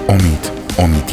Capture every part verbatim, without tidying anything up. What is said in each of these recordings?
امید امیدی.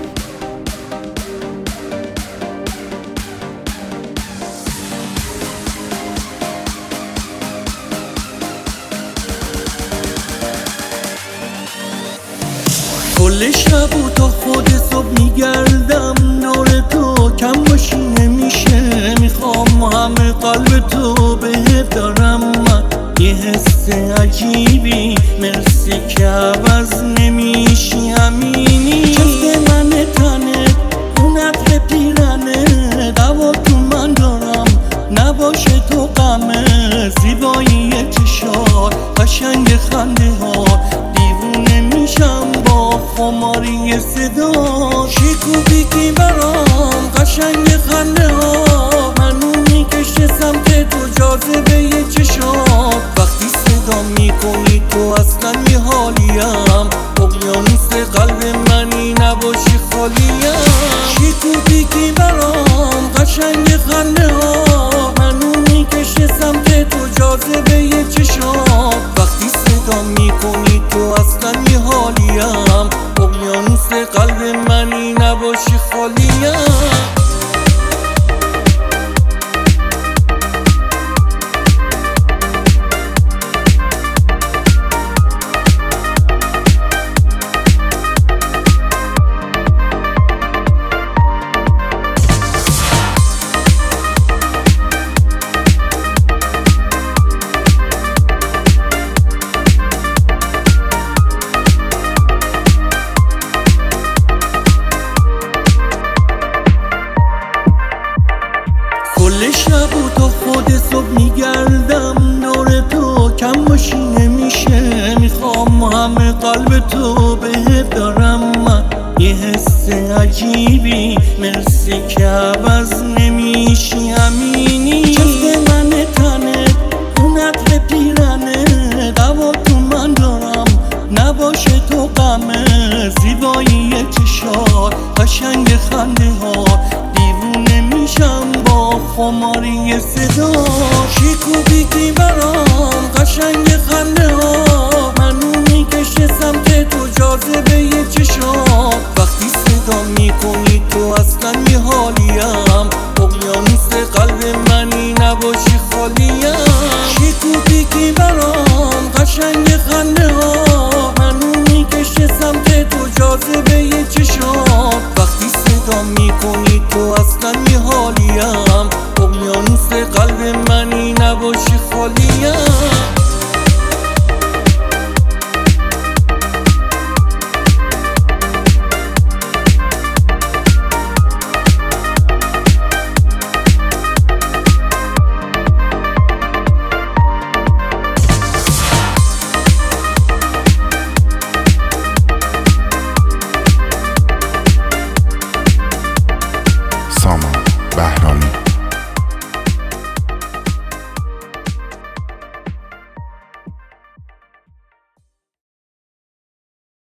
کل شب و تا خود صبح میگردم دور تو، کم باشی نمیشه، میخوام همه قلب تو بهت دارم من یه حس عجیبی، مرسی که عوض نمیشی همینی. جفت من تنت اون عطر پیرنه، دوا تو من دارم نباشه تو غمه، زیبایی چشات قشنگ خنده ها، دیوونه میشم با خماری صدا، شکوبی که برام قشنگ خنده ها، منو میکشه سمت تو جاذبه یه چشات، وقتی صدا میکنی تو اصلا یه حالیم، اقیانوس قلب منی نباشی خالیم، شکوبی که برام قشنگ خنده ها، منو میکشه سمت تو جاذبه یه چشات، وقتی صدا میکنی تو اصلا یه حالیم، اقیانوس قلب منی نباشی خالیم. کل شب و تا خود صبح میگردم دور تو، کم باشی نمیشه، میخوام همه قلب تو بهت دارم من یه حس عجیبی، مرسی که عوض نمیشی همینی. جفت من تنت اون عطر پیرنه، دوا تو من دارم نباشه تو غمه، زیبایی چشات قشنگ خنده ها، دیوونه میشم با خماری صدا، شکوبی که برام قشنگ خنده ها، منو میکشه سمت